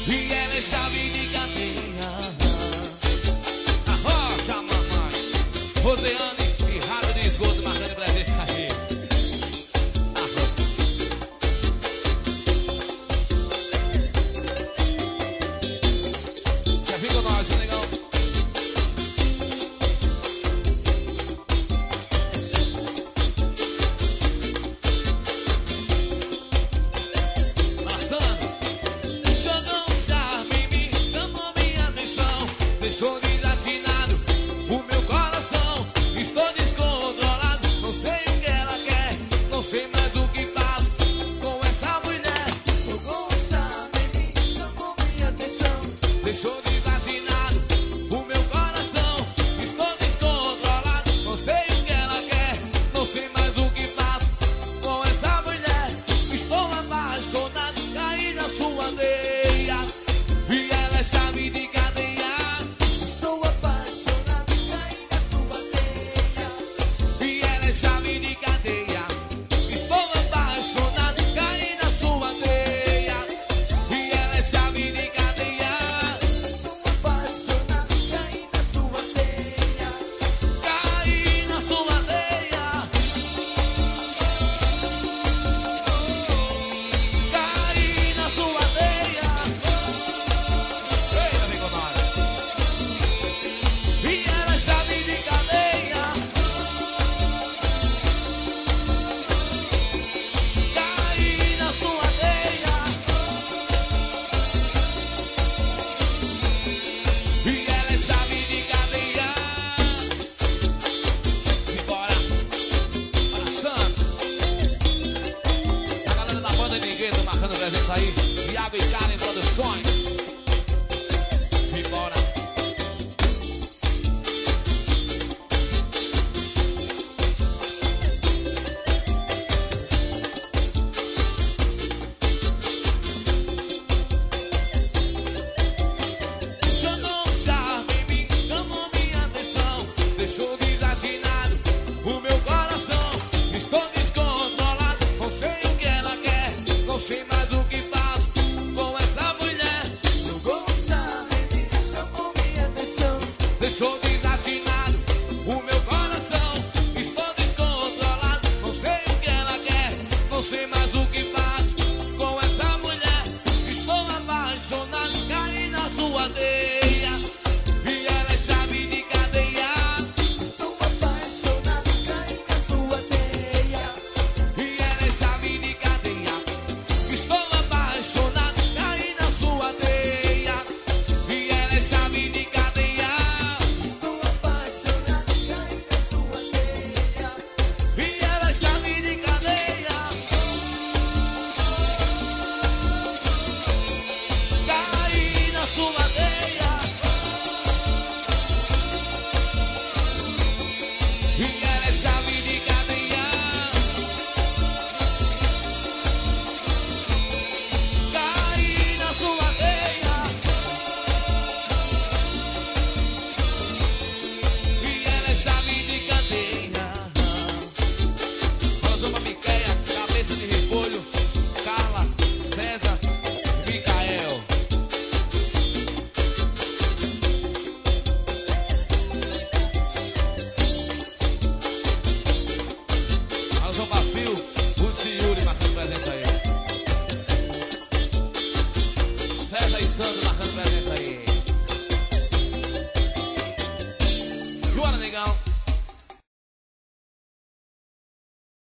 e ela estava em cadeia. Arrocha, mamãe. Roseane e Rádio de Esgoto marcando presença aí. Já vem com nós, negão. Deixou desafinado o meu coração. Estou descontrolado, não sei o que ela quer, não sei mais o que faço com essa mulher. Jogou um charme em mim, chamou minha atenção. Deixou desafinado o meu coração. Estou descontrolado, não sei o que ela quer, não sei mais o que faço com essa mulher. Estou apaixonado, caí na sua teia, e ela é chave de cadeia. Chave de cadeia, estou apaixonado, caí na sua teia. E ela é chave de cadeia. Estou apaixonado, caí na sua teia. Caí na sua teia. Caí na sua teia. Eita, vem com nós. E ela é chave de cadeia. Marcando presença aí, Iago e Karen Produções. Simbora. Chamou um charme em mim, chamou minha atenção. Deixou desafinado o meu coração. Estou descontrolado, não sei o que ela quer, não sei mais o que